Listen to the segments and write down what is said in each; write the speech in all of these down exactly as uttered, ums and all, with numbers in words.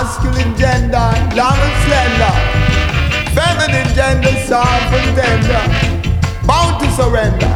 Masculine gender, long and slender. Feminine gender, soft and tender. Bound to surrender.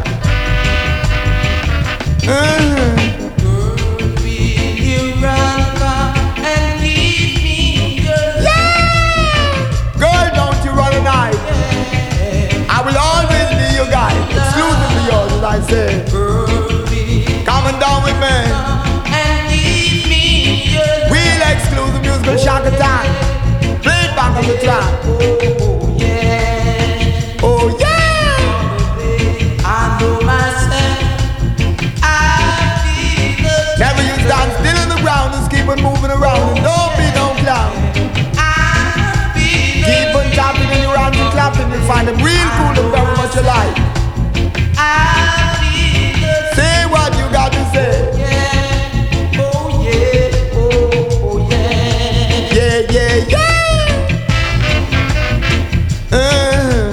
Mm-hmm. Girl, will you run come and give me your Yeah! Girl, don't you run a night. yeah. I will always be your guide. Exclusively yours, as I say. Girl, will Coming down with me. and give me your Real exclusive musical shock attack. Play it back on the track. oh yeah. Oh yeah! I know myself. I feel the Never you stand still on the ground, just keep on moving around and don't be no clown. I feel the Keep on tapping in your hands and clapping, you'll find them real cool and very much alike. I feel the Say what you got to say. yeah. Oh yeah. Oh, oh yeah. Yeah, yeah, yeah. Uh,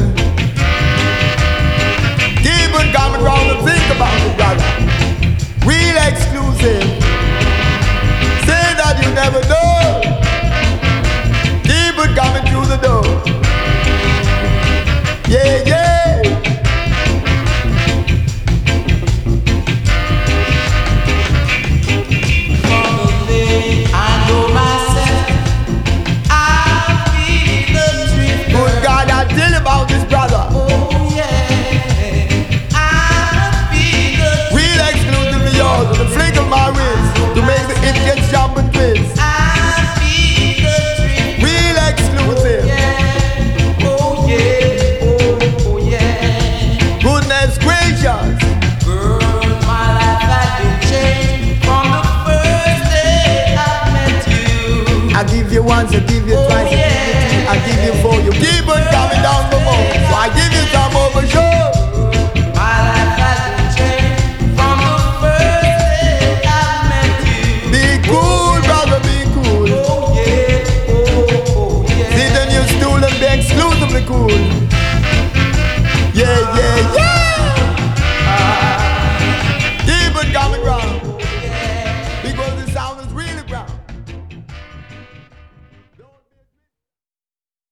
keep on coming round and think about it, brother. Real exclusive. Say that you never know. Keep on coming through the door. Yeah, yeah. I know myself. I feel the truth. Good God, I tell you about this brother. Oh yeah. I feel the Real exclusively yours with a flick of my wrist to make the it gets jump and twist. I feel the truth. Real exclusive. Yeah. Oh yeah. Oh, oh yeah. Goodness gracious. Girl, my life had been changed from the first day I met you. I give you once, I give